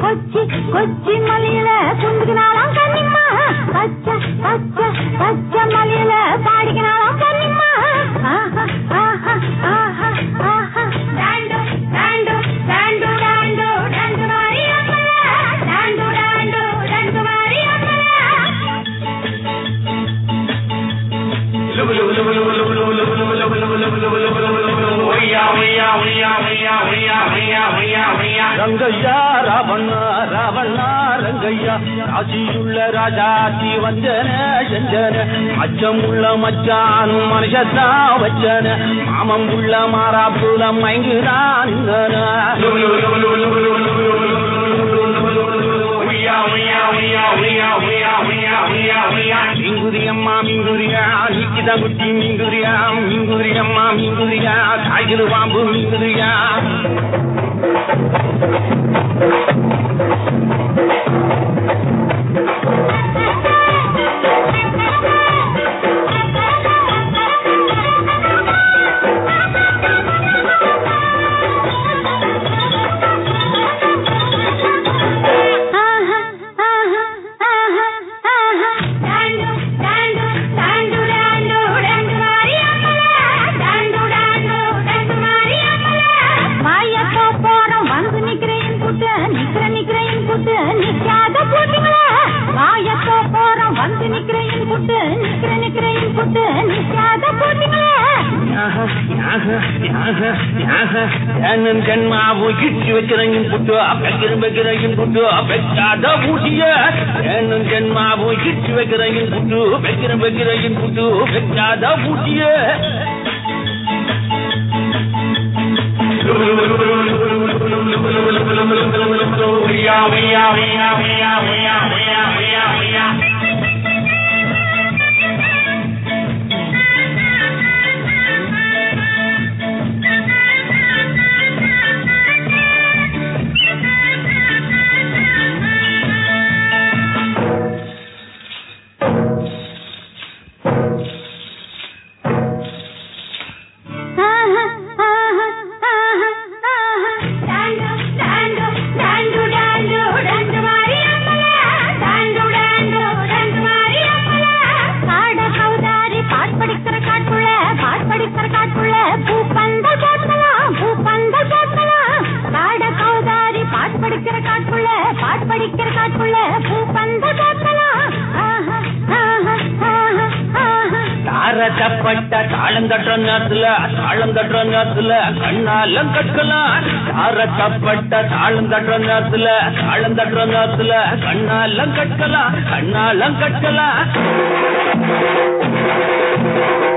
கொச்சி கொச்சி மலையில குந்துக்கினாலும் கண்ணிம்மா பச்சை பச்சை பச்சை மலையில பாடிக்கினாலும் கண்ணிம்மா ஆஹா ஆஹா ஆஹா ஆஹா டாண்டு டாண்டு டாண்டு டாண்டு டாண்டு மாரி அம்மல டாண்டு டாண்டு டாண்டு மாரி அம்மல ரங்கையா ராவண்ண ராவண்ண ரங்கையா ராசியுள்ள ராஜாத்தி வந்தன செஞ்சன அச்சமுள்ள மச்சானும் மனுஷத்தா வச்சன மாமம் உள்ள மாறாப்புல மயங்குதான் மிங்குரியம்மா மிங்குரியா நீக்கித குட்டி மிங்குரியா மிங்குரியம்மா மிங்குரியா காய்கிற பாம்பு மிங்குரியா ஜன்மாவு கிட்டி வைக்கிறேன் புட்டு வைக்கிறேன் வைக்கிறேன் புட்டு வைக்காத பூட்டிய ஏனும் ஜன்மாவு கிட்டி வைக்கிறேன் புட்டு வைக்கிறேன் வைக்கிறேன் புட்டு வைக்காத பூட்டிய தாளம் தட்டுற நேரத்துல கண்ணாலம் கற்கலாம் தாரக்கப்பட்ட தாளம் தட்டுற நேரத்துல கண்ணாலம் கற்கலாம்